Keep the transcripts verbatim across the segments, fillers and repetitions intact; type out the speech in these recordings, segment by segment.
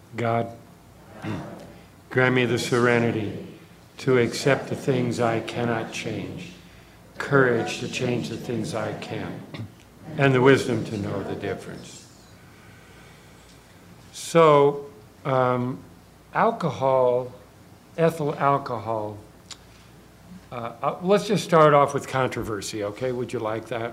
God, grant me the serenity to accept the things I cannot change, courage to change the things I can, and the wisdom to know the difference. So, um, alcohol, ethyl alcohol, uh, uh, let's just start off with controversy, okay? Would you like that?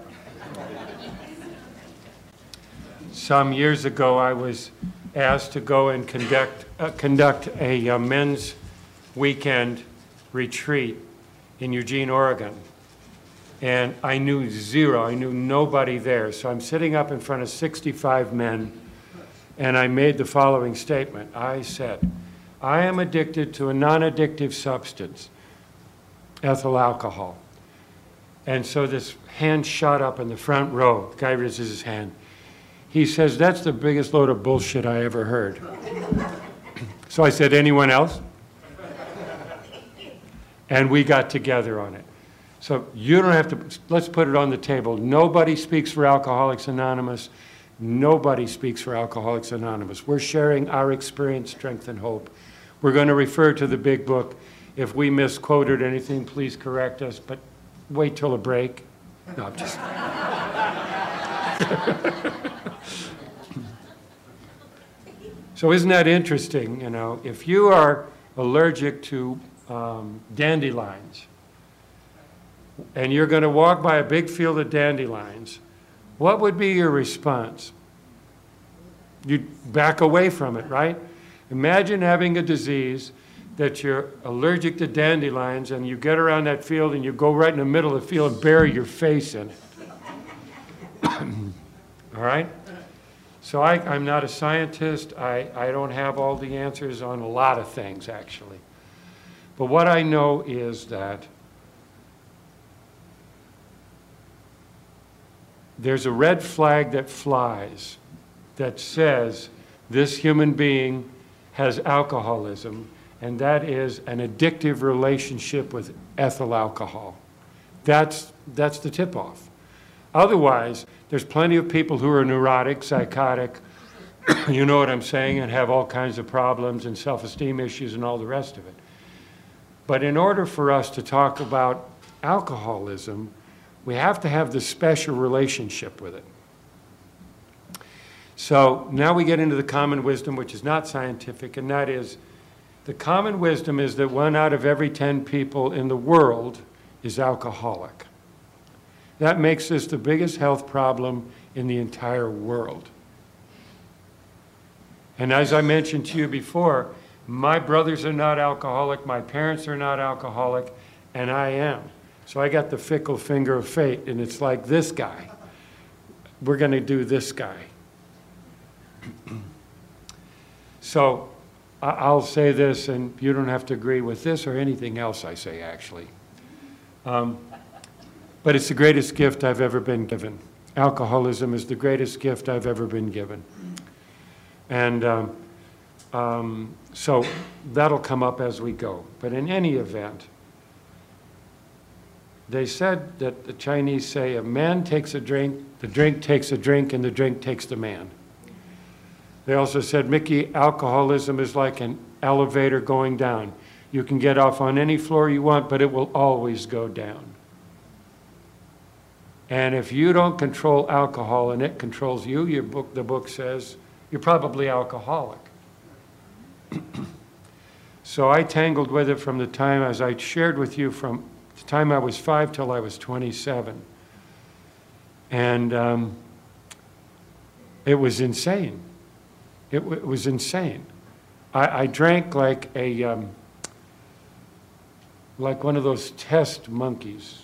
Some years ago, I was asked to go and conduct, uh, conduct a uh, men's weekend retreat in Eugene, Oregon. And I knew zero, I knew nobody there. So I'm sitting up in front of sixty-five men, and I made the following statement. I said, I am addicted to a non-addictive substance, ethyl alcohol. And so this hand shot up in the front row. The guy raises his hand. He says, that's the biggest load of bullshit I ever heard. So I said, anyone else? And we got together on it. So you don't have to, let's put it on the table. Nobody speaks for Alcoholics Anonymous. Nobody speaks for Alcoholics Anonymous. We're sharing our experience, strength, and hope. We're going to refer to the big book. If we misquoted anything, please correct us, but wait till a break. No, I'm just... So isn't that interesting, you know, if you are allergic to um, dandelions and you're going to walk by a big field of dandelions, what would be your response? You'd back away from it, right? Imagine having a disease that you're allergic to dandelions and you get around that field and you go right in the middle of the field and bury your face in it. All right? So I, I'm not a scientist. I, I don't have all the answers on a lot of things, actually. But what I know is that there's a red flag that flies that says this human being has alcoholism, and that is an addictive relationship with ethyl alcohol. That's, that's the tip-off. Otherwise, there's plenty of people who are neurotic, psychotic, you know what I'm saying, and have all kinds of problems and self-esteem issues and all the rest of it. But in order for us to talk about alcoholism, we have to have this special relationship with it. So now we get into the common wisdom, which is not scientific, and that is, the common wisdom is that one out of every ten people in the world is alcoholic. That makes this the biggest health problem in the entire world. And as I mentioned to you before, my brothers are not alcoholic, my parents are not alcoholic, and I am. So I got the fickle finger of fate, and it's like this guy. We're going to do this guy. So I'll say this, and you don't have to agree with this or anything else I say, actually. Um, But it's the greatest gift I've ever been given. Alcoholism is the greatest gift I've ever been given. And um, um, so that'll come up as we go. But in any event, they said that the Chinese say a man takes a drink, the drink takes a drink, and the drink takes the man. They also said, Mickey, alcoholism is like an elevator going down. You can get off on any floor you want, but it will always go down. And if you don't control alcohol and it controls you, your book, the book says, you're probably alcoholic. So I tangled with it from the time, as I shared with you, from the time I was five till I was twenty-seven. And um, it was insane. It, w- it was insane. I, I drank like a, um, like one of those test monkeys.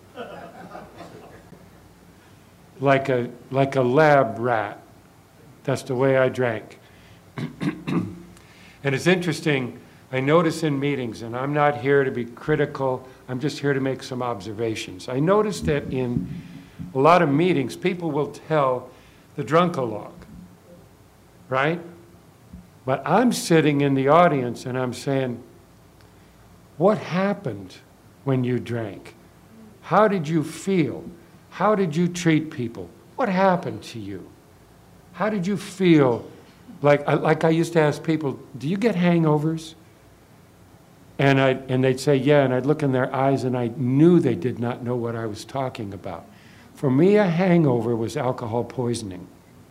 Like a, like a lab rat. That's the way I drank. And it's interesting, I notice in meetings, and I'm not here to be critical, I'm just here to make some observations. I notice that in a lot of meetings, people will tell the drunkalogue, right? But I'm sitting in the audience and I'm saying, what happened when you drank? How did you feel? How did you treat people? What happened to you? How did you feel Like, I- like I used to ask people, do you get hangovers? And, I, and they'd say, yeah, and I'd look in their eyes and I knew they did not know what I was talking about. For me, a hangover was alcohol poisoning.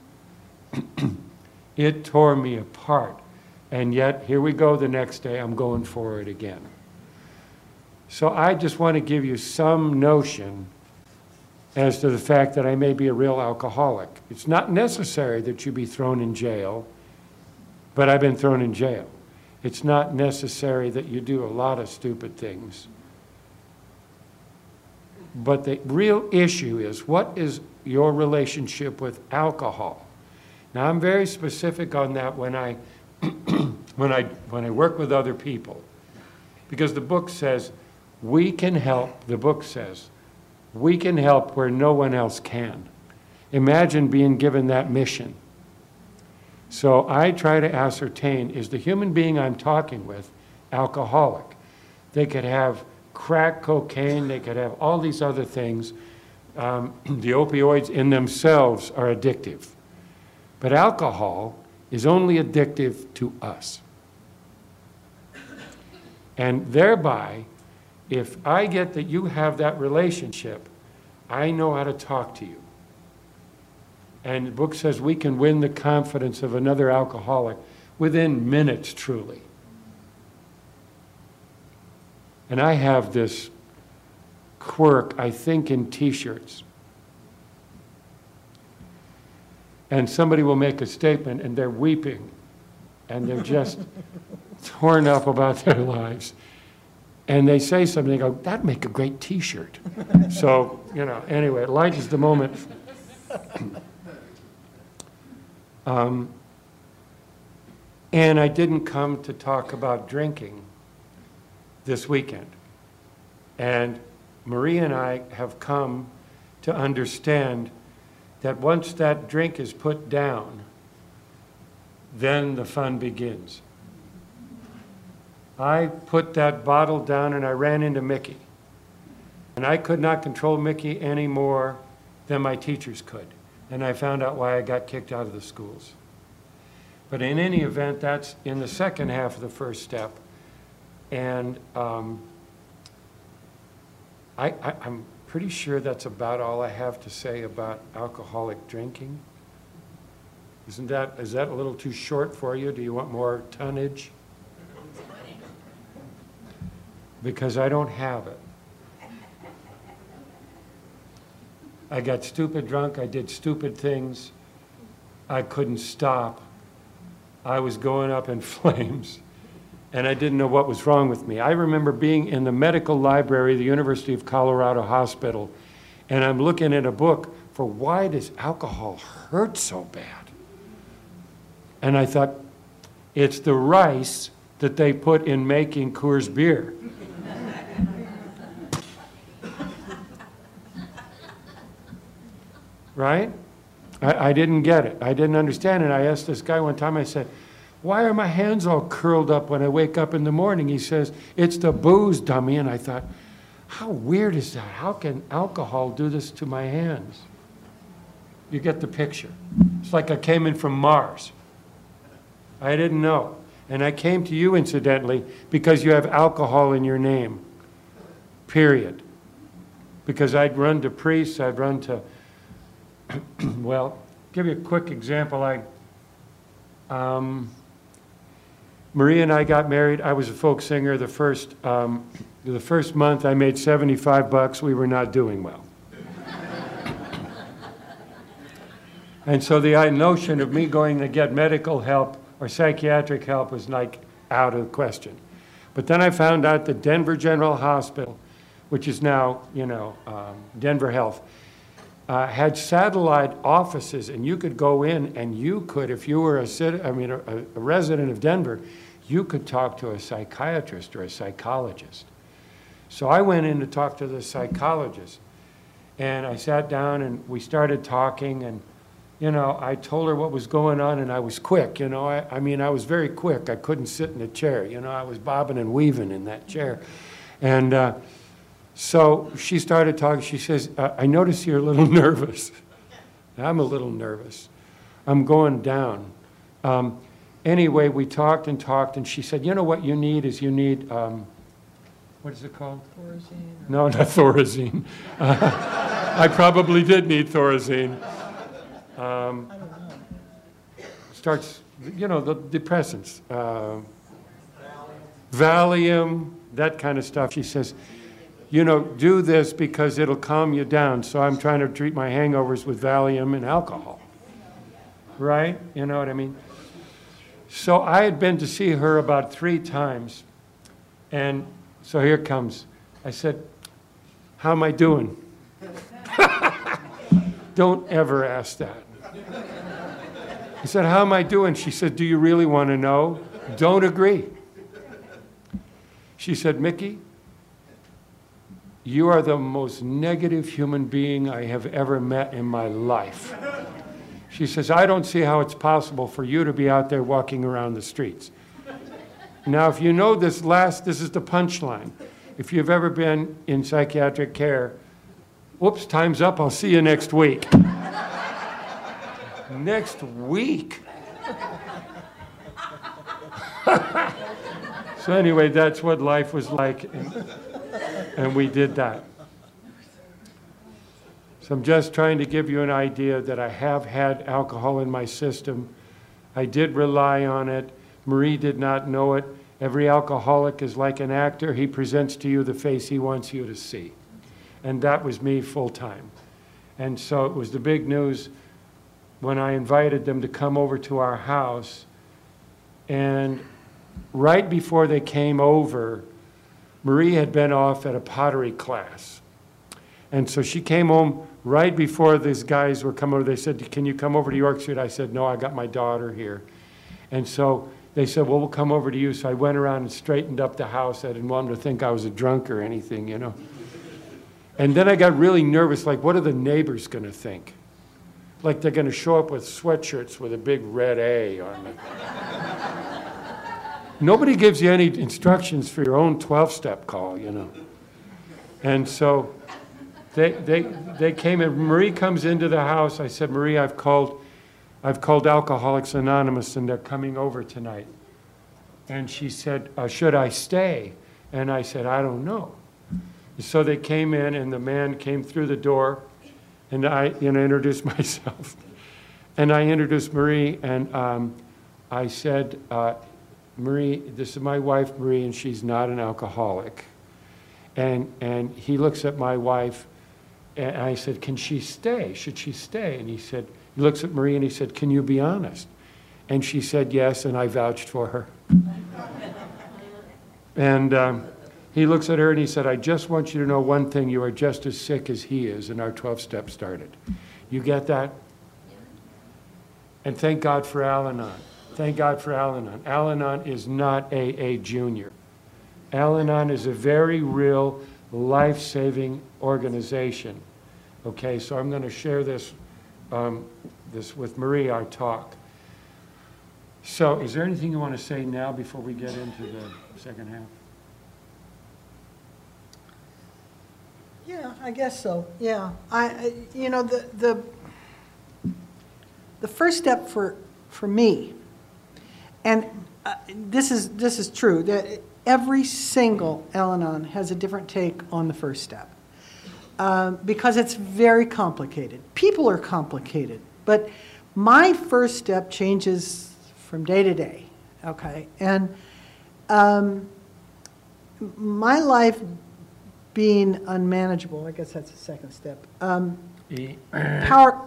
It tore me apart. And yet, here we go the next day, I'm going for it again. So I just want to give you some notion as to the fact that I may be a real alcoholic. It's not necessary that you be thrown in jail, but I've been thrown in jail. It's not necessary that you do a lot of stupid things. But the real issue is, what is your relationship with alcohol? Now, I'm very specific on that when I, when I, when I work with other people. Because the book says, we can help, the book says, we can help where no one else can. Imagine being given that mission. So I try to ascertain, is the human being I'm talking with alcoholic? They could have crack cocaine, they could have all these other things. Um, the opioids in themselves are addictive. But alcohol is only addictive to us. And thereby, if I get that you have that relationship, I know how to talk to you. And the book says we can win the confidence of another alcoholic within minutes, truly. And I have this quirk, I think, in T-shirts. And somebody will make a statement and they're weeping and they're just torn up about their lives. And they say something, they go, that'd make a great T-shirt. So, you know, anyway, it lightens the moment. Um, and I didn't come to talk about drinking this weekend. And Maria and I have come to understand that once that drink is put down, then the fun begins. I put that bottle down and I ran into Mickey. And I could not control Mickey any more than my teachers could. And I found out why I got kicked out of the schools. But in any event, that's in the second half of the first step. And um, I, I, I'm pretty sure that's about all I have to say about alcoholic drinking. Isn't that, is that a little too short for you? Do you want more tonnage? Because I don't have it. I got stupid drunk, I did stupid things, I couldn't stop. I was going up in flames, and I didn't know what was wrong with me. I remember being in the medical library of the University of Colorado Hospital, and I'm looking at a book for why does alcohol hurt so bad? And I thought, it's the rice that they put in making Coors beer. Right? I, I didn't get it. I didn't understand it. I asked this guy one time, I said, why are my hands all curled up when I wake up in the morning? He says, it's the booze, dummy. And I thought, how weird is that? How can alcohol do this to my hands? You get the picture. It's like I came in from Mars. I didn't know. And I came to you, incidentally, because you have alcohol in your name, period. Because I'd run to priests, I'd run to well, give you a quick example. I, um, Maria and I got married. I was a folk singer. The first, um, the first month I made seventy-five bucks. We were not doing well. And so the notion of me going to get medical help or psychiatric help was like out of the question. But then I found out that Denver General Hospital, which is now, you know, um, Denver Health, Uh, had satellite offices, and you could go in and you could, if you were a, cit I mean, a, a resident of Denver, you could talk to a psychiatrist or a psychologist. So I went in to talk to the psychologist, and I sat down and we started talking, and you know, I told her what was going on, and I was quick, you know, I, I mean, I was very quick. I couldn't sit in a chair, you know, I was bobbing and weaving in that chair. And uh, so she started talking. She says, I notice you're a little nervous. I'm a little nervous. I'm going down. Um, anyway, we talked and talked, and she said, you know what you need is you need, um, what is it called? Thorazine. No, not Thorazine. Uh, I probably did need Thorazine. Um, I don't know. starts, you know, the depressants. Uh, Valium, that kind of stuff. She says, you know, do this because it'll calm you down. So I'm trying to treat my hangovers with Valium and alcohol. Right? You know what I mean? So I had been to see her about three times. And so here it comes. I said, how am I doing? Don't ever ask that. I said, how am I doing? She said, do you really want to know? Don't agree. She said, Mickey, you are the most negative human being I have ever met in my life. She says, I don't see how it's possible for you to be out there walking around the streets. Now, if you know this last, this is the punchline. If you've ever been in psychiatric care, whoops, time's up, I'll see you next week. Next week? So anyway, that's what life was like, and, and we did that. So I'm just trying to give you an idea that I have had alcohol in my system. I did rely on it. Marie did not know it. Every alcoholic is like an actor. He presents to you the face he wants you to see. And that was me full time. And so it was the big news when I invited them to come over to our house. And right before they came over, Marie had been off at a pottery class. And so she came home right before these guys were coming over. They said, can you come over to York Street? I said, no, I got my daughter here. And so they said, well, we'll come over to you. So I went around and straightened up the house. I didn't want them to think I was a drunk or anything, you know. And then I got really nervous, like, what are the neighbors going to think? Like they're going to show up with sweatshirts with a big red A on it. Nobody gives you any instructions for your own twelve-step call, you know. And so they, they, they came in. Marie comes into the house. I said, Marie, I've called, I've called Alcoholics Anonymous, and they're coming over tonight. And she said, uh, should I stay? And I said, I don't know. So they came in, and the man came through the door, and I, you know, introduced myself. And I introduced Marie, and um, I said, uh, Marie, this is my wife, Marie, and she's not an alcoholic. And, and he looks at my wife, and I said, can she stay? Should she stay? And he said, he looks at Marie, and he said, can you be honest? And she said yes, and I vouched for her. And um, he looks at her, and he said, I just want you to know one thing. You are just as sick as he is, and our twelve steps started. You get that? And thank God for Al-Anon. Thank God for Al-Anon. Al-Anon is not A A Junior. Al-Anon is a very real, life-saving organization. Okay, so I'm going to share this, um, this with Marie, our talk. So is there anything you want to say now before we get into the second half? Yeah, I guess so. Yeah, I, I you know, the the the first step for for me, and uh, this is this is true, that every single Al-Anon has a different take on the first step, um, because it's very complicated. People are complicated, but my first step changes from day to day. Okay, and um, my life being unmanageable, I guess that's the second step. Um, E. power,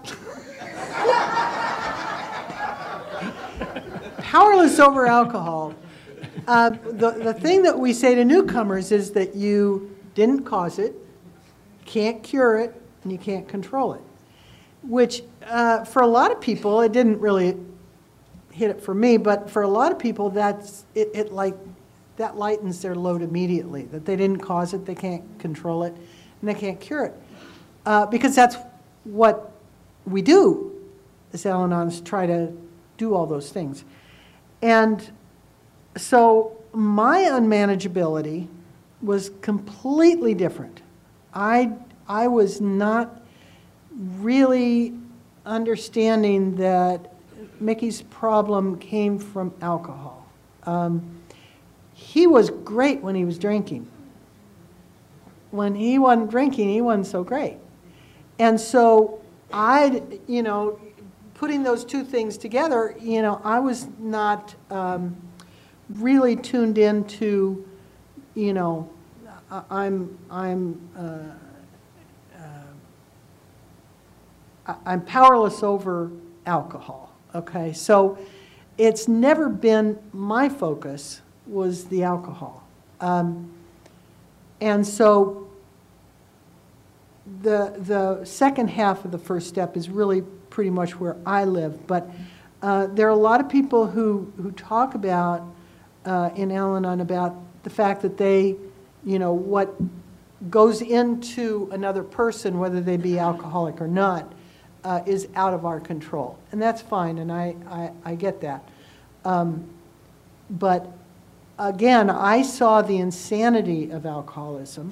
powerless over alcohol. Uh, the, the thing that we say to newcomers is that you didn't cause it, can't cure it, and you can't control it. Which, uh, for a lot of people, it didn't really hit it for me, but for a lot of people, that's it, it like, that lightens their load immediately, that they didn't cause it, they can't control it, and they can't cure it. Uh, because that's what we do as Al-Anons, try to do all those things. And so my unmanageability was completely different. I, I was not really understanding that Mickey's problem came from alcohol. Um, he was great when he was drinking. When he wasn't drinking, he wasn't so great. And so I, you know, putting those two things together, you know, I was not um, really tuned into, you know, I- I'm, I'm, uh, uh, I'm powerless over alcohol, okay? So it's never been my focus was the alcohol. Um, and so the, the second half of the first step is really pretty much where I live. But uh, there are a lot of people who, who talk about, uh, in Al-Anon, about the fact that they, you know, what goes into another person, whether they be alcoholic or not, uh, is out of our control. And that's fine, and I, I, I get that. Um, but again, I saw the insanity of alcoholism.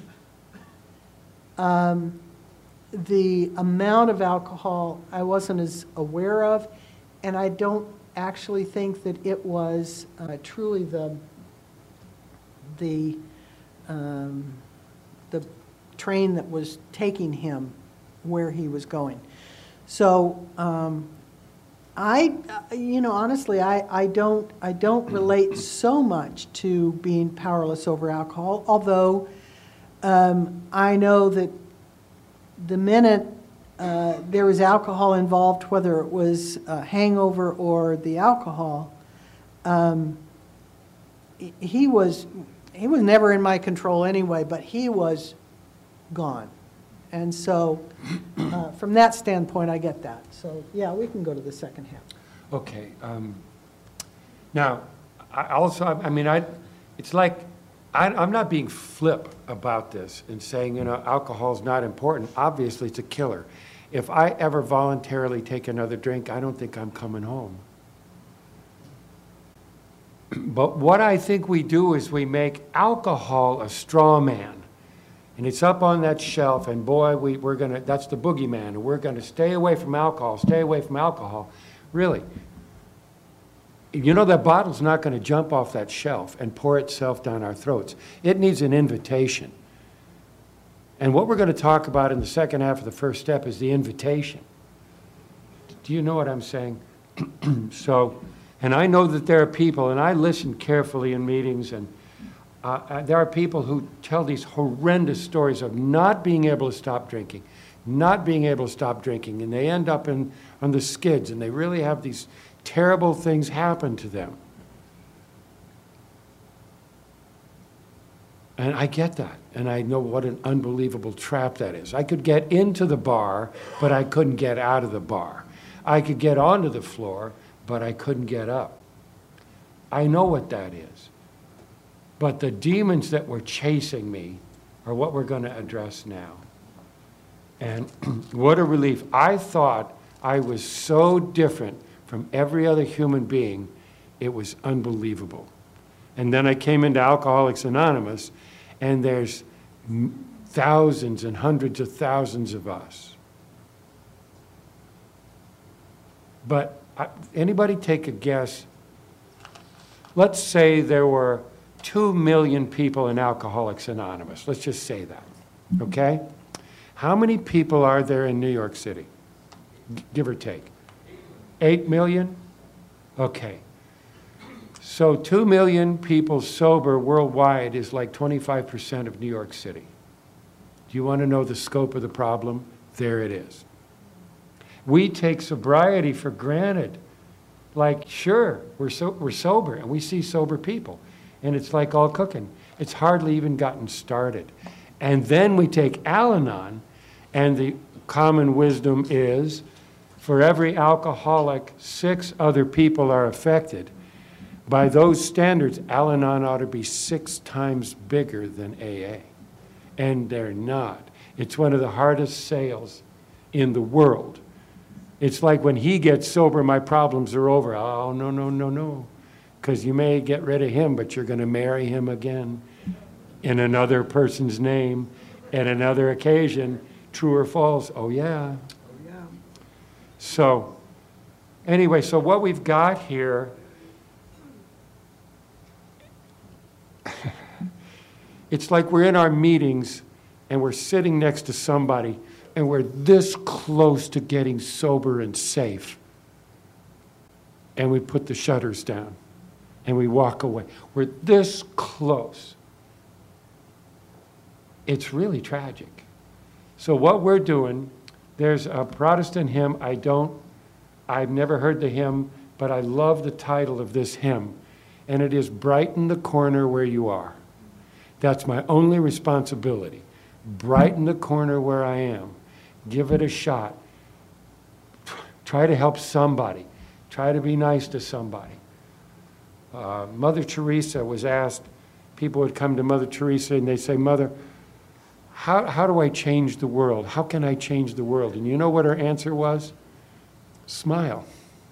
Um, the amount of alcohol I wasn't as aware of, and I don't actually think that it was uh, truly the the um, the train that was taking him where he was going. So um, I, you know, honestly, I, I don't I don't relate so much to being powerless over alcohol, although um, I know that the minute uh, there was alcohol involved, whether it was a hangover or the alcohol, um, he was he was never in my control anyway, but he was gone. And so uh, from that standpoint, I get that. So yeah, we can go to the second half. Okay. Um, now, I also, I mean, I, it's like, I, I'm not being flip about this and saying, you know, alcohol's not important. Obviously, it's a killer. If I ever voluntarily take another drink, I don't think I'm coming home. But what I think we do is we make alcohol a straw man. And it's up on that shelf, and boy, we, we're gonna, that's the boogeyman, and we're gonna stay away from alcohol, stay away from alcohol. Really, you know that bottle's not gonna jump off that shelf and pour itself down our throats. It needs an invitation. And what we're gonna talk about in the second half of the first step is the invitation. Do you know what I'm saying? So, and I know that there are people, and I listen carefully in meetings, and Uh, uh, there are people who tell these horrendous stories of not being able to stop drinking, not being able to stop drinking, and they end up in, on the skids, and they really have these terrible things happen to them. And I get that, and I know what an unbelievable trap that is. I could get into the bar, but I couldn't get out of the bar. I could get onto the floor, but I couldn't get up. I know what that is. But the demons that were chasing me are what we're going to address now. And what a relief. I thought I was so different from every other human being, it was unbelievable. And then I came into Alcoholics Anonymous, and there's thousands and hundreds of thousands of us. But I, anybody take a guess? Let's say there were two million people in Alcoholics Anonymous. Let's just say that, okay? How many people are there in New York City, G- give or take? Eight million? Okay. So two million people sober worldwide is like twenty-five percent of New York City. Do you want to know the scope of the problem? There it is. We take sobriety for granted. Like, sure, we're, so, we're sober, and we see sober people. And it's like all cooking. It's hardly even gotten started. And then we take Al-Anon, and the common wisdom is, for every alcoholic, six other people are affected. By those standards, Al-Anon ought to be six times bigger than A A. And they're not. It's one of the hardest sales in the world. It's like when he gets sober, my problems are over. Oh, no, no, no, no. Because you may get rid of him, but you're going to marry him again in another person's name at another occasion. True or false? Oh, yeah. Oh, yeah. So Anyway, so what we've got here, it's like we're in our meetings and we're sitting next to somebody and we're this close to getting sober and safe. And we put the shutters down and we walk away. We're this close. It's really tragic. So what we're doing, there's a Protestant hymn, I don't, I've never heard the hymn, but I love the title of this hymn. And it is Brighten the Corner Where You Are. That's my only responsibility. Brighten the corner where I am. Give it a shot. Try to help somebody. Try to be nice to somebody. Uh, Mother Teresa was asked, people would come to Mother Teresa and they'd say, Mother, how, how do I change the world? How can I change the world? And you know what her answer was? Smile.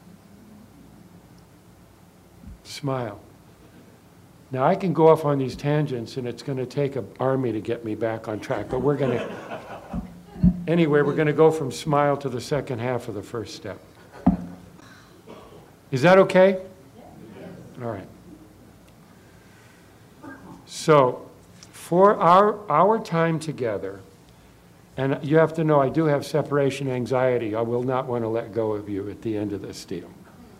Smile. Now, I can go off on these tangents, and it's going to take an army to get me back on track, but we're going to, anyway, we're going to go from smile to the second half of the first step. Is that okay? All right. So, for our, our time together, and you have to know I do have separation anxiety. I will not want to let go of you at the end of this deal.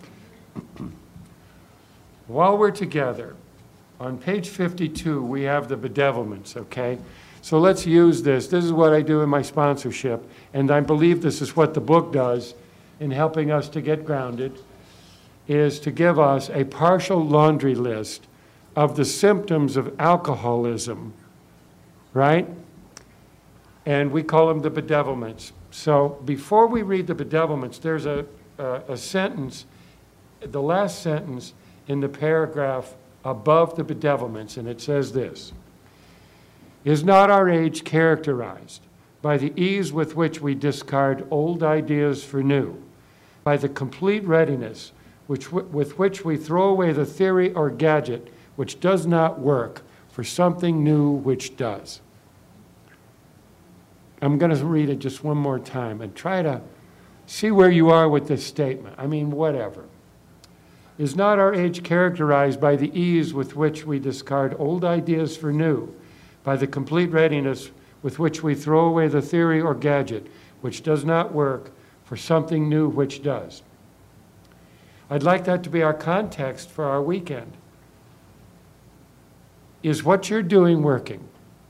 While we're together, on page fifty-two, we have the bedevilments, okay? So let's use this. This is what I do in my sponsorship, and I believe this is what the book does in helping us to get grounded, is to give us a partial laundry list of the symptoms of alcoholism, right? And we call them the bedevilments. So before we read the bedevilments, there's a, a, a sentence, the last sentence in the paragraph above the bedevilments, and it says this: Is not our age characterized by the ease with which we discard old ideas for new, by the complete readiness which, with which we throw away the theory or gadget which does not work for something new which does? I'm going to read it just one more time and try to see where you are with this statement. I mean, whatever. Is not our age characterized by the ease with which we discard old ideas for new, by the complete readiness with which we throw away the theory or gadget which does not work for something new which does? I'd like that to be our context for our weekend. Is what you're doing working?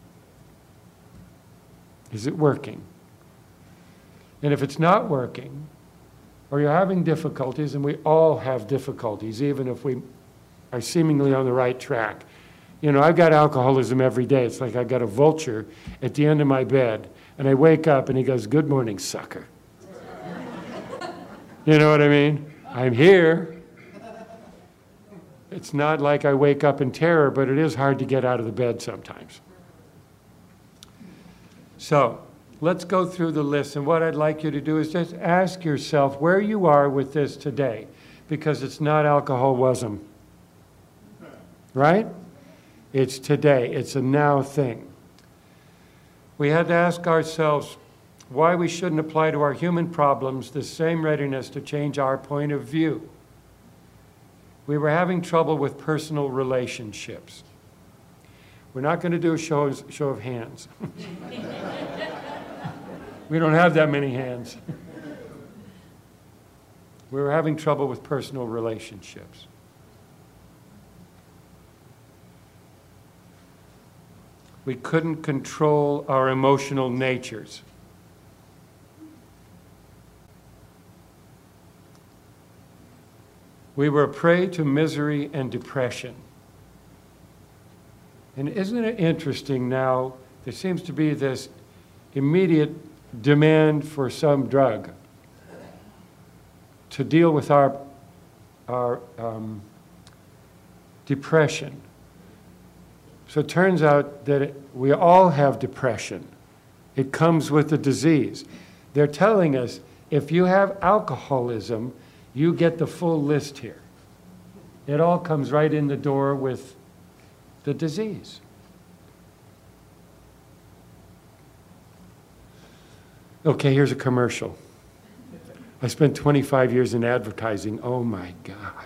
Is it working? And if it's not working, or you're having difficulties, and we all have difficulties, even if we are seemingly on the right track. You know, I've got alcoholism every day. It's like I've got a vulture at the end of my bed, and I wake up and he goes, "Good morning, sucker." You know what I mean? I'm here. It's not like I wake up in terror, but it is hard to get out of the bed sometimes. So, let's go through the list, and what I'd like you to do is just ask yourself where you are with this today, because it's not alcoholism, right? It's today. It's a now thing. We had to ask ourselves why we shouldn't apply to our human problems the same readiness to change our point of view. We were having trouble with personal relationships. We're not going to do a show, show of hands. We don't have that many hands. We were having trouble with personal relationships. We couldn't control our emotional natures. We were a prey to misery and depression. And isn't it interesting now, there seems to be this immediate demand for some drug to deal with our, our um, depression. So it turns out that it, we all have depression. It comes with the disease. They're telling us if you have alcoholism, you get the full list here. It all comes right in the door with the disease. Okay, here's a commercial. I spent twenty-five years in advertising. Oh my God.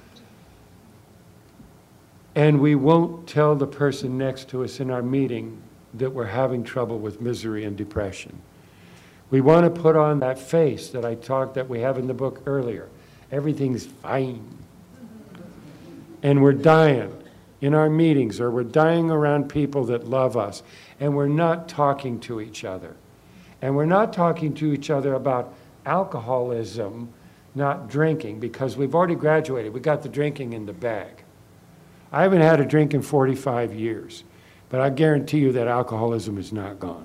And we won't tell the person next to us in our meeting that we're having trouble with misery and depression. We want to put on that face that I talked, that we have in the book earlier. Everything's fine. And we're dying in our meetings, or we're dying around people that love us, and we're not talking to each other. And we're not talking to each other about alcoholism, not drinking, because we've already graduated. We got the drinking in the bag. I haven't had a drink in forty-five years, but I guarantee you that alcoholism is not gone.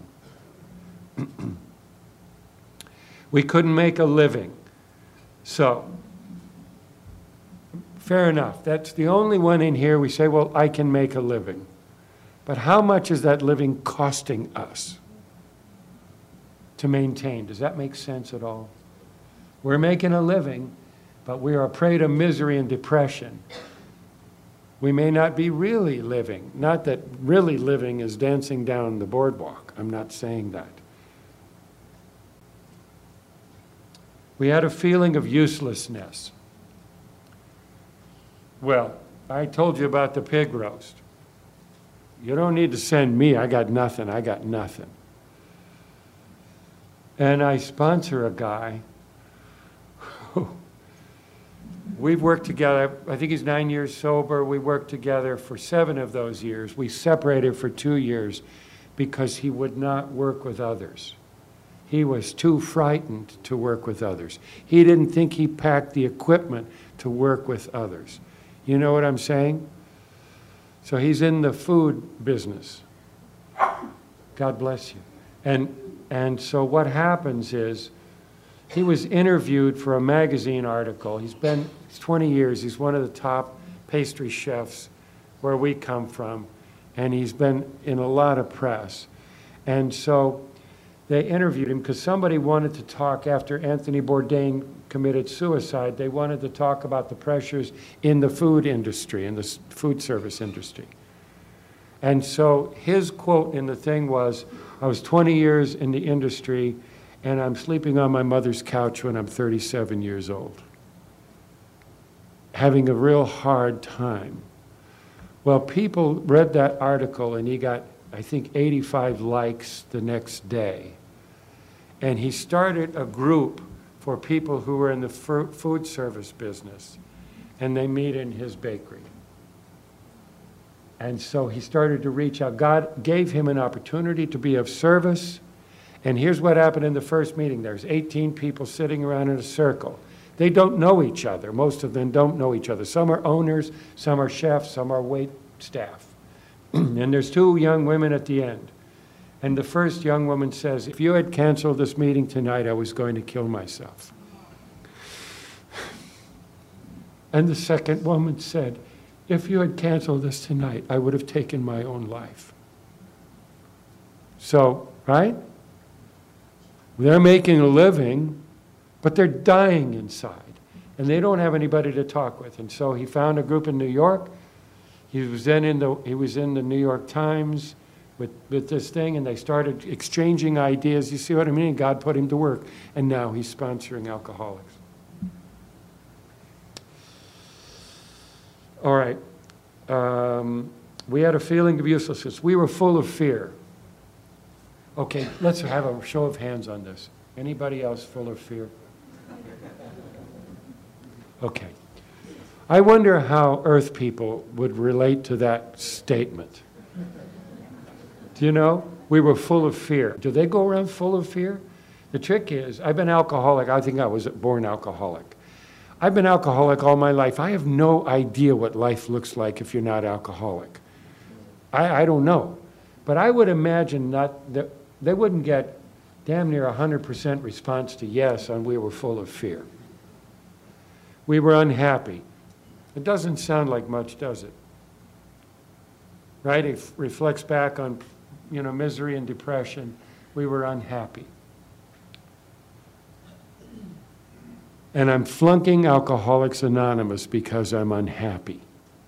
We couldn't make a living. So, fair enough. That's the only one in here we say, well, I can make a living. But how much is that living costing us to maintain? Does that make sense at all? We're making a living, but we are a prey to misery and depression. We may not be really living. Not that really living is dancing down the boardwalk. I'm not saying that. We had a feeling of uselessness. Well, I told you about the pig roast. You don't need to send me. I got nothing. I got nothing. And I sponsor a guy. We've worked together. I think he's nine years sober. We worked together for seven of those years. We separated for two years because he would not work with others. He was too frightened to work with others. He didn't think he packed the equipment to work with others. You know what I'm saying? So he's in the food business. God bless you. And, and so what happens is, he was interviewed for a magazine article. He's been he's twenty years. He's one of the top pastry chefs where we come from. And he's been in a lot of press. And so they interviewed him because somebody wanted to talk after Anthony Bourdain committed suicide. They wanted to talk about the pressures in the food industry, in the food service industry. And so his quote in the thing was, I was twenty years in the industry, and I'm sleeping on my mother's couch when I'm thirty-seven years old, having a real hard time. Well, people read that article, and he got, I think, eighty-five likes the next day. And he started a group for people who were in the food service business, and they meet in his bakery. And so he started to reach out. God gave him an opportunity to be of service. And here's what happened in the first meeting. There's eighteen people sitting around in a circle. They don't know each other. Most of them don't know each other. Some are owners, some are chefs, some are wait staff. And there's two young women at the end. And the first young woman says, if you had canceled this meeting tonight, I was going to kill myself. And the second woman said, if you had canceled this tonight, I would have taken my own life. So, right? They're making a living, but they're dying inside. And they don't have anybody to talk with. And so he found a group in New York. He was then in the, he was in the New York Times with, with this thing, and they started exchanging ideas. You see what I mean? God put him to work. And now he's sponsoring alcoholics. All right. Um, we had a feeling of uselessness. We were full of fear. Okay, let's have a show of hands on this. Anybody else full of fear? Okay. I wonder how Earth people would relate to that statement. Do you know? We were full of fear. Do they go around full of fear? The trick is, I've been alcoholic. I think I was born alcoholic. I've been alcoholic all my life. I have no idea what life looks like if you're not alcoholic. I, I don't know. But I would imagine not that they wouldn't get damn near one hundred percent response to yes, and we were full of fear. We were unhappy. It doesn't sound like much, does it? Right? It reflects back on, you know, misery and depression. We were unhappy. And I'm flunking Alcoholics Anonymous because I'm unhappy.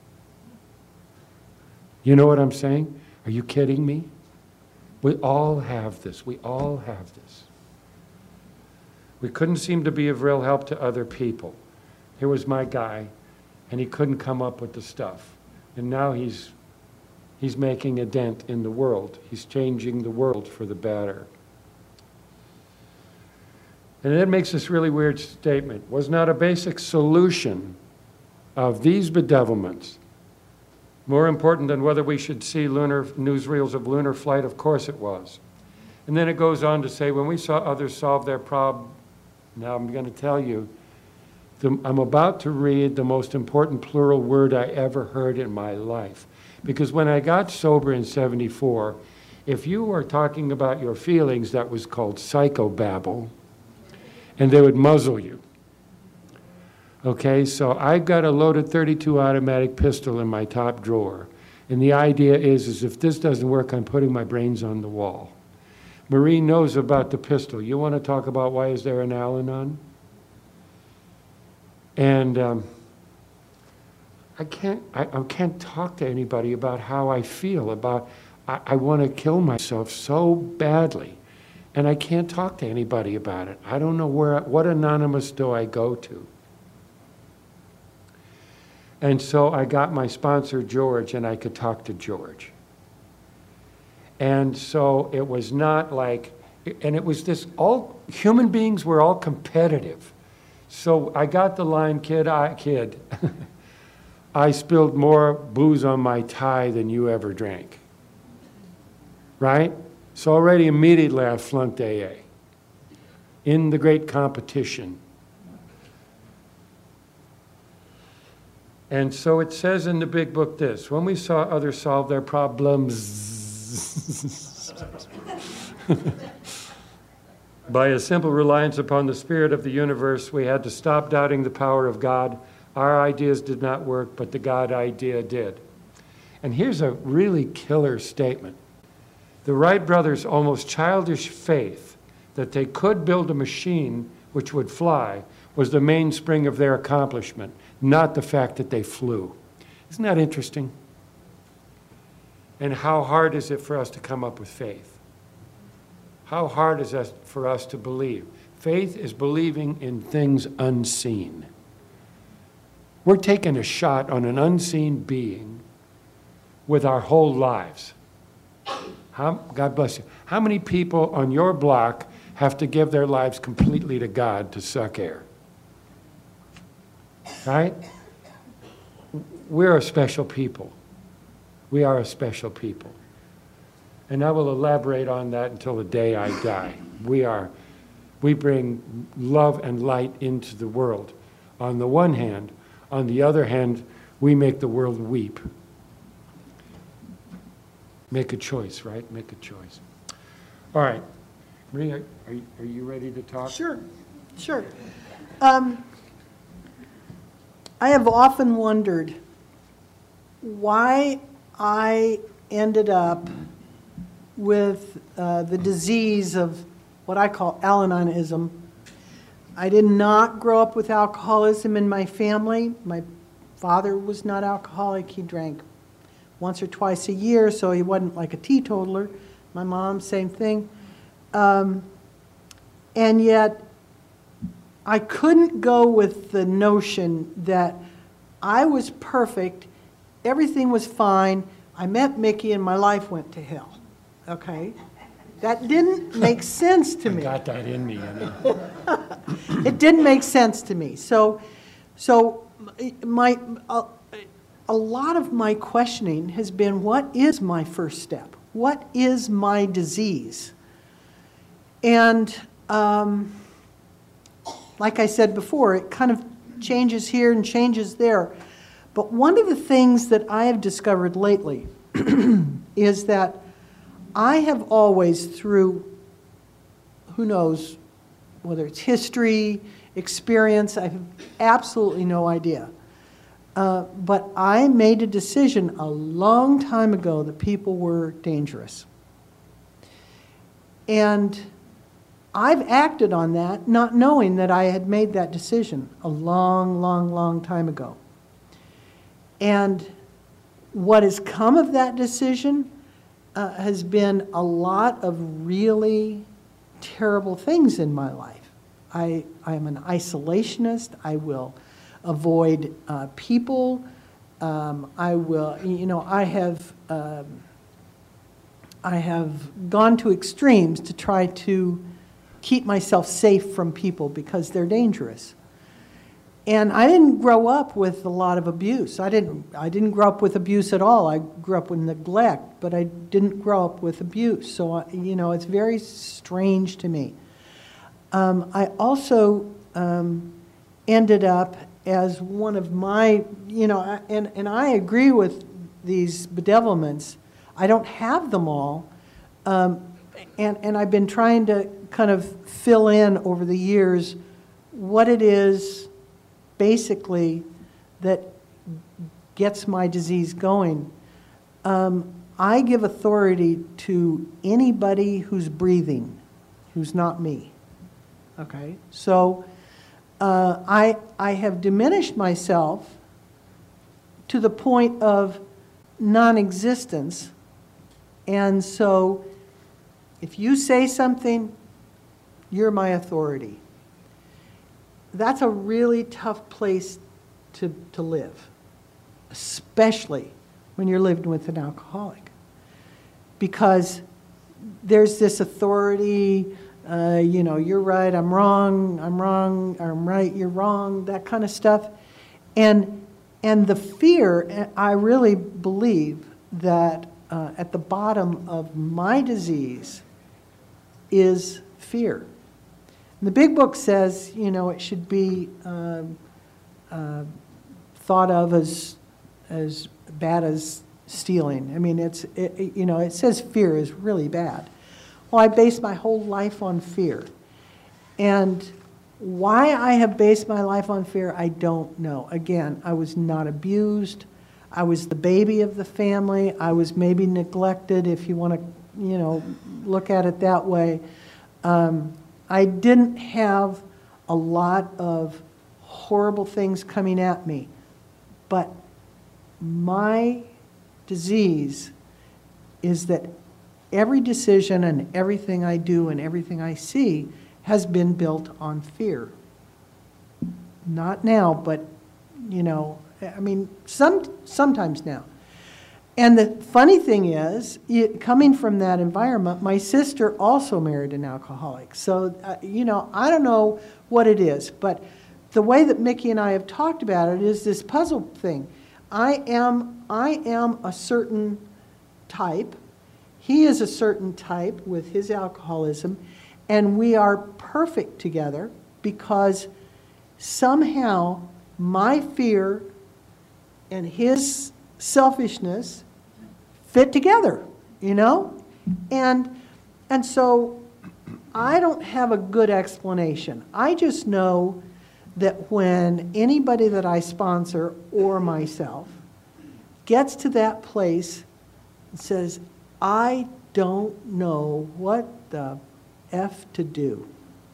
You know what I'm saying? Are you kidding me? We all have this. We all have this. We couldn't seem to be of real help to other people. Here was my guy, and he couldn't come up with the stuff. And now he's, he's making a dent in the world. He's changing the world for the better. And that makes this really weird statement. Was not a basic solution of these bedevilments more important than whether we should see lunar newsreels of lunar flight? Of course it was. And then it goes on to say, when we saw others solve their problem, now I'm going to tell you, the, I'm about to read the most important plural word I ever heard in my life. Because when I got sober in seventy-four, if you were talking about your feelings, that was called psychobabble, and they would muzzle you. Okay, so I've got a loaded thirty-two automatic pistol in my top drawer. And the idea is, is if this doesn't work, I'm putting my brains on the wall. Marie knows about the pistol. You want to talk about why is there an Al-Anon? And um, I can't, I, I can't talk to anybody about how I feel about, I, I want to kill myself so badly. And I can't talk to anybody about it. I don't know where, what anonymous do I go to? And so I got my sponsor, George, and I could talk to George. And so it was not like, and it was this, all human beings were all competitive. So I got the line, kid, I, kid, I spilled more booze on my tie than you ever drank. Right? So already immediately I flunked A A in the great competition. And so it says in the big book this, when we saw others solve their problems by a simple reliance upon the spirit of the universe, we had to stop doubting the power of God. Our ideas did not work, but the God idea did. And here's a really killer statement. The Wright brothers' almost childish faith that they could build a machine which would fly was the mainspring of their accomplishment, not the fact that they flew. Isn't that interesting? And how hard is it for us to come up with faith? How hard is it for us to believe? Faith is believing in things unseen. We're taking a shot on an unseen being with our whole lives. How, God bless you. How many people on your block have to give their lives completely to God to suck air? Right? We're a special people. We are a special people. And I will elaborate on that until the day I die. We are, we bring love and light into the world. On the one hand, on the other hand, we make the world weep. Make a choice, right? Make a choice. All right. Maria, are you, are you ready to talk? Sure, sure. Um, I have often wondered why I ended up with uh, the disease of what I call Al-Anonism. I did not grow up with alcoholism in my family. My father was not alcoholic. He drank once or twice a year, so he wasn't like a teetotaler. My mom, same thing. Um, and yet, I couldn't go with the notion that I was perfect, everything was fine, I met Mickey and my life went to hell. Okay? That didn't make sense to me. I got that in me, you know. It didn't make sense to me. So, so my, a, a lot of my questioning has been, what is my first step? What is my disease? And um, like I said before, it kind of changes here and changes there. But one of the things that I have discovered lately is that I have always, through, who knows, whether it's history, experience, I have absolutely no idea. Uh, but I made a decision a long time ago that people were dangerous. And I've acted on that, not knowing that I had made that decision a long, long, long time ago. And what has come of that decision uh, has been a lot of really terrible things in my life. I, I'm an isolationist. I will avoid uh, people. Um, I will, you know, I have, um, I have gone to extremes to try to keep myself safe from people because they're dangerous. And I didn't grow up with a lot of abuse. I didn't, I didn't grow up with abuse at all. I grew up with neglect, but I didn't grow up with abuse. So, I, you know, it's very strange to me. Um, I also um, ended up as one of my, you know, and, and I agree with these bedevilments. I don't have them all. Um, and, and I've been trying to kind of fill in over the years what it is basically that gets my disease going. Um, I give authority to anybody who's breathing, who's not me. Okay, so uh, I, I have diminished myself to the point of non-existence, and so if you say something, you're my authority. That's a really tough place to, to live, especially when you're living with an alcoholic, because there's this authority. Uh, you know, you're right, I'm wrong, I'm wrong, I'm right, you're wrong, that kind of stuff. And, and the fear, I really believe that uh, at the bottom of my disease is fear. And the big book says, you know, it should be uh, uh, thought of as, as bad as stealing. I mean, it's, it, you know, it says fear is really bad. Well, I based my whole life on fear. And why I have based my life on fear, I don't know. Again, I was not abused. I was the baby of the family. I was maybe neglected, if you want to, you know, look at it that way. Um, I didn't have a lot of horrible things coming at me. But my disease is that every decision and everything I do and everything I see has been built on fear. Not now, but, you know, I mean, some, sometimes now. And the funny thing is, it, coming from that environment, my sister also married an alcoholic. So, uh, you know, I don't know what it is, but the way that Mickey and I have talked about it is this puzzle thing. I am, I am a certain type. He is a certain type with his alcoholism, and we are perfect together because somehow my fear and his selfishness fit together, you know? And, and so I don't have a good explanation. I just know that when anybody that I sponsor or myself gets to that place and says, I don't know what the F to do,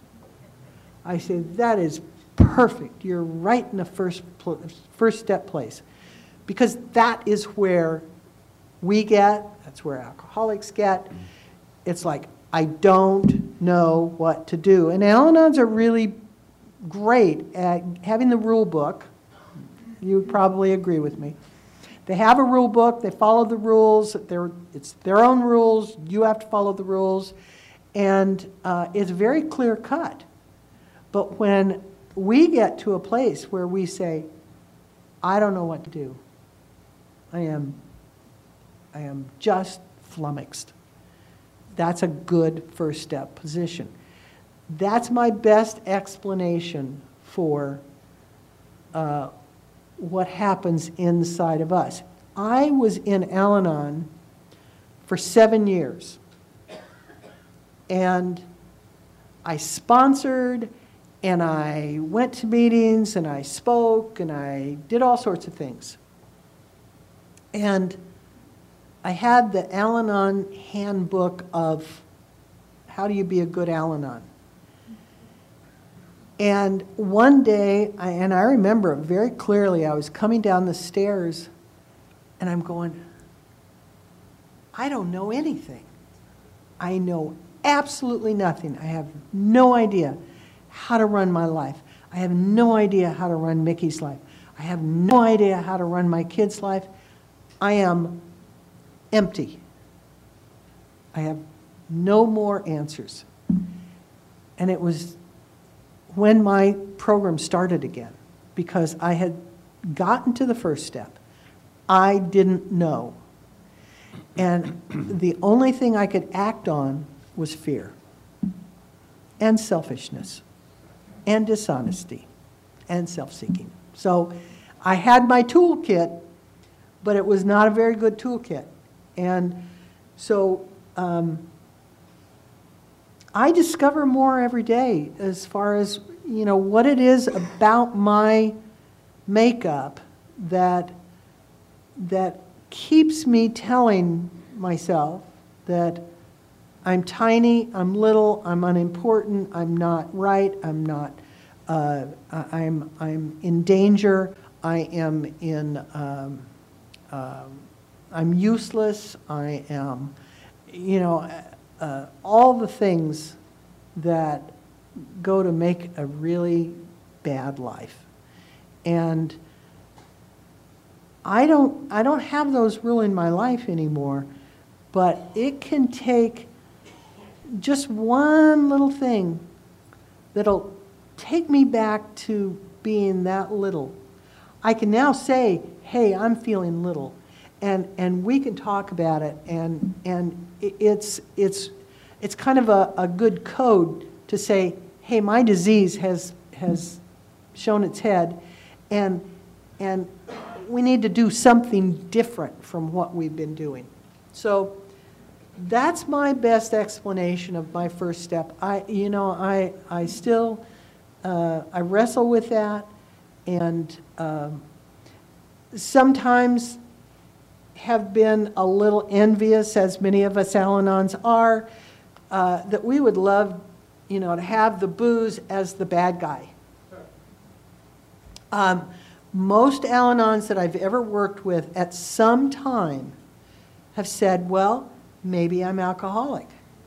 I say, that is perfect. You're right in the first, first step place. Because that is where we get, that's where alcoholics get. It's like, I don't know what to do. And Al-Anons are really great at having the rule book. You would probably agree with me. They have a rule book, they follow the rules, they're, it's their own rules, you have to follow the rules, and uh, it's very clear cut. But when we get to a place where we say, I don't know what to do, I am, I am just flummoxed, that's a good first step position. That's my best explanation for uh, what happens inside of us. I was in Al-Anon for seven years. And I sponsored, and I went to meetings, and I spoke, and I did all sorts of things. And I had the Al-Anon handbook of how do you be a good Al-Anon. And one day, I, and I remember it very clearly, I was coming down the stairs, and I'm going, I don't know anything. I know absolutely nothing. I have no idea how to run my life. I have no idea how to run Mickey's life. I have no idea how to run my kid's life. I am empty. I have no more answers. And it was when my program started again, because I had gotten to the first step. I didn't know. And the only thing I could act on was fear and selfishness and dishonesty and self-seeking. So I had my toolkit, but it was not a very good toolkit. And so um, I discover more every day as far as, you know, what it is about my makeup that that keeps me telling myself that I'm tiny, I'm little, I'm unimportant, I'm not right, I'm not, uh, I'm, I'm in danger, I am in, um, um, I'm useless, I am, you know, uh, all the things that go to make a really bad life. And I don't, I don't have those ruling my life anymore, but it can take just one little thing that'll take me back to being that little. I can now say, hey, I'm feeling little, and, and we can talk about it, and, and it's, it's, it's kind of a, a good code to say, hey, my disease has, has shown its head, and, and we need to do something different from what we've been doing. So that's my best explanation of my first step. I, you know, I, I still, uh, I wrestle with that, and um, sometimes have been a little envious, as many of us Al-Anons are, uh, that we would love, you know, to have the booze as the bad guy. Um, Most Al-Anons that I've ever worked with at some time have said, well, maybe I'm alcoholic.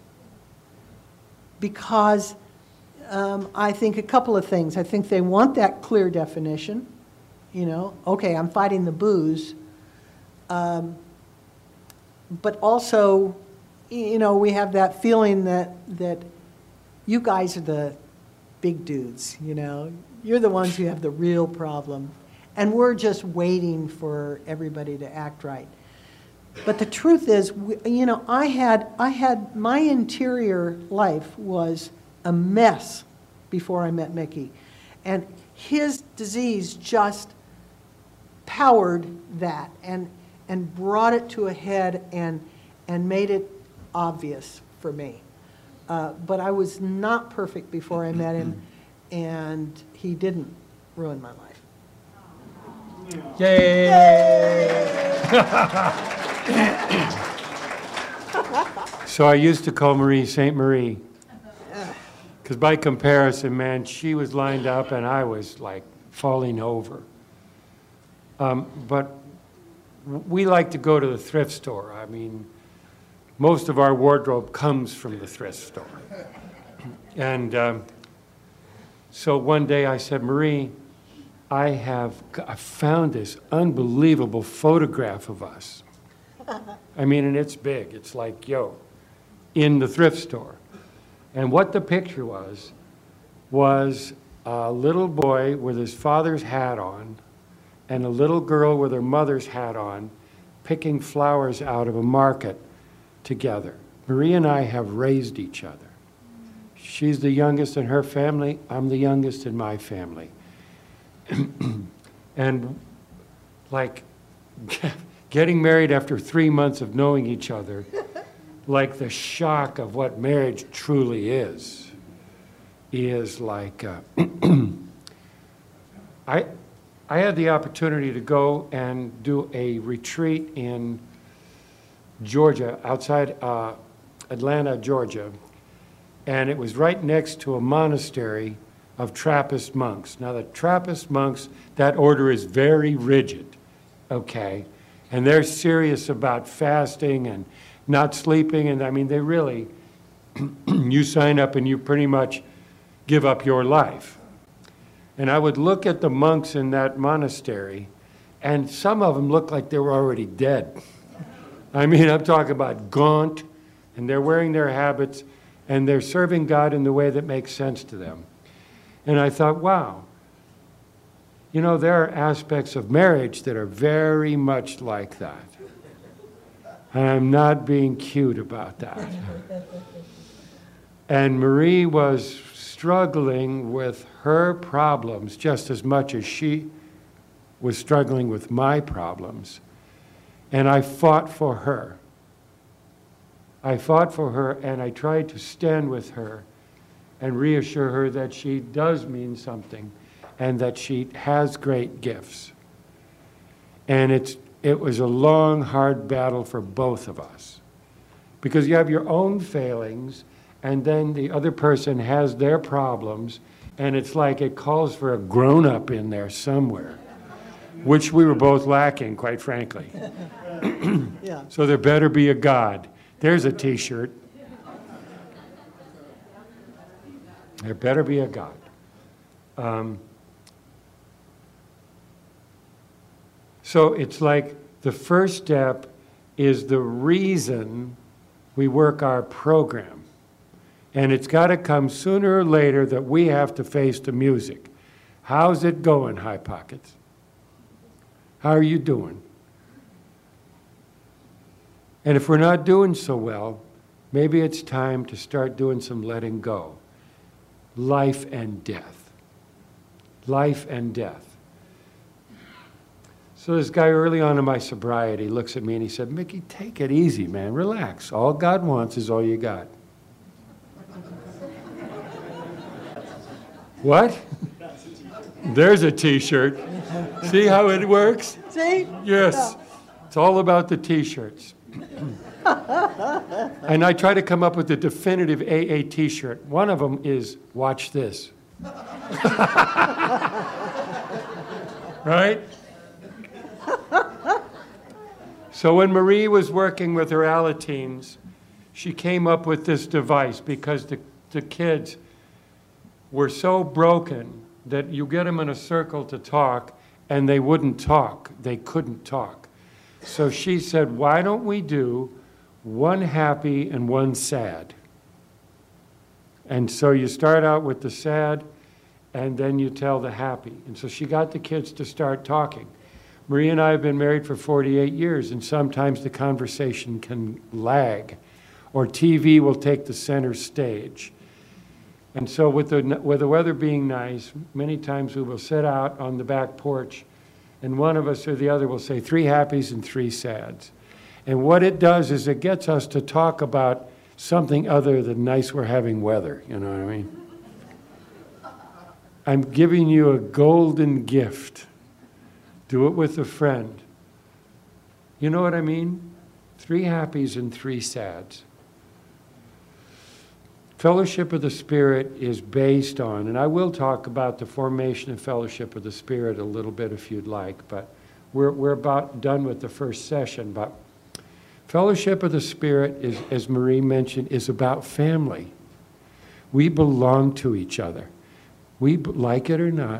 Because um, I think a couple of things. I think they want that clear definition. You know, okay, I'm fighting the booze. Um, but also, you know, we have that feeling that, that you guys are the big dudes, you know. You're the ones who have the real problem. And we're just waiting for everybody to act right. But the truth is, you know, I had, I had, my interior life was a mess before I met Mickey. And his disease just powered that and, and brought it to a head and, and made it obvious for me. Uh, but I was not perfect before I met him, and he didn't ruin my life. Yay! So I used to call Marie Saint Marie, because by comparison, man, she was lined up and I was like falling over. Um, but we like to go to the thrift store. I mean, most of our wardrobe comes from the thrift store. And um, so one day I said, Marie, I have I found this unbelievable photograph of us. I mean, and it's big. It's like, yo, in the thrift store. And what the picture was, was a little boy with his father's hat on and a little girl with her mother's hat on picking flowers out of a market together. Marie and I have raised each other. She's the youngest in her family. I'm the youngest in my family. And like getting married after three months of knowing each other, like the shock of what marriage truly is, is like, uh, I, I had the opportunity to go and do a retreat in Georgia, outside uh, Atlanta, Georgia, and it was right next to a monastery of Trappist monks. Now the Trappist monks, that order is very rigid, okay? And they're serious about fasting and not sleeping, and I mean, they really, you sign up and you pretty much, give up your life. And I would look at the monks in that monastery, and some of them looked like they were already dead. I mean, I'm talking about gaunt, and they're wearing their habits, and they're serving God in the way that makes sense to them. And I thought, wow, you know, there are aspects of marriage that are very much like that. And I'm not being cute about that. And Marie was struggling with her problems just as much as she was struggling with my problems. And I fought for her. I fought for her, and I tried to stand with her and reassure her that she does mean something and that she has great gifts. And it's, it was a long, hard battle for both of us. Because you have your own failings, and then the other person has their problems, and it's like it calls for a grown-up in there somewhere, which we were both lacking, quite frankly. Yeah. So there better be a God. There's a T-shirt. There better be a God. Um, so it's like the first step is the reason we work our program. And it's got to come sooner or later that we have to face the music. How's it going, High Pockets? How are you doing? And if we're not doing so well, maybe it's time to start doing some letting go. Life and death. Life and death. So this guy early on in my sobriety looks at me and he said, Mickey, take it easy, man. Relax. All God wants is all you got. What? There's a T-shirt. See how it works? See? Yes. It's all about the T-shirts. And I try to come up with a definitive A A T-shirt. One of them is, watch this. Right? So when Marie was working with her Alateens, she came up with this device because the, the kids were so broken that you get them in a circle to talk, and they wouldn't talk. They couldn't talk. So she said, why don't we do one happy and one sad? And so you start out with the sad, and then you tell the happy. And so she got the kids to start talking. Marie and I have been married for forty-eight years, and sometimes the conversation can lag, or T V will take the center stage. And so with the, with the weather being nice, many times we will sit out on the back porch, and one of us or the other will say three happies and three sads. And what it does is it gets us to talk about something other than nice we're having weather, you know what I mean? I'm giving you a golden gift. Do it with a friend. You know what I mean? Three happies and three sads. Fellowship of the Spirit is based on, and I will talk about the formation of Fellowship of the Spirit a little bit if you'd like, but we're, we're about done with the first session. But Fellowship of the Spirit, is, as Marie mentioned, is about family. We belong to each other. We, like it or not,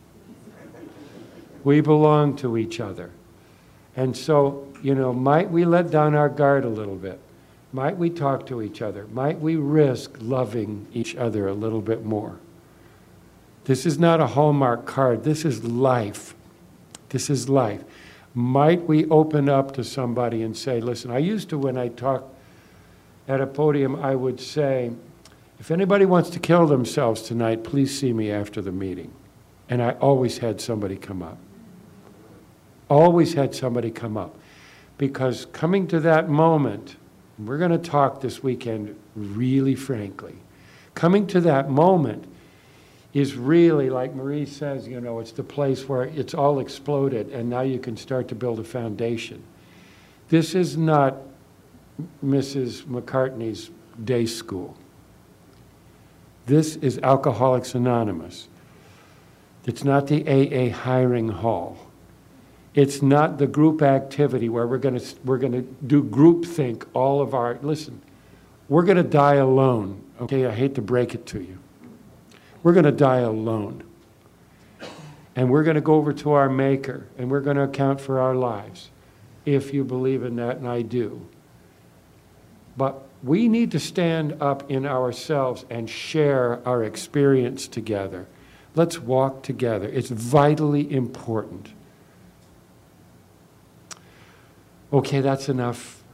we belong to each other. And so, you know, might we let down our guard a little bit? Might we talk to each other? Might we risk loving each other a little bit more? This is not a Hallmark card. This is life. This is life. Might we open up to somebody and say, listen, I used to, when I talk at a podium, I would say, if anybody wants to kill themselves tonight, please see me after the meeting. And I always had somebody come up. Always had somebody come up. Because coming to that moment, we're going to talk this weekend really frankly. Coming to that moment is really, like Marie says, you know, it's the place where it's all exploded and now you can start to build a foundation. This is not Missus McCartney's day school. This is Alcoholics Anonymous. It's not the A A hiring hall. It's not the group activity where we're going to we're going to do groupthink all of our, listen, we're going to die alone, okay? I hate to break it to you. we're going to die alone. And we're going to go over to our Maker, and we're going to account for our lives, if you believe in that, and I do. But we need to stand up in ourselves and share our experience together. Let's walk together. It's vitally important. Okay, that's enough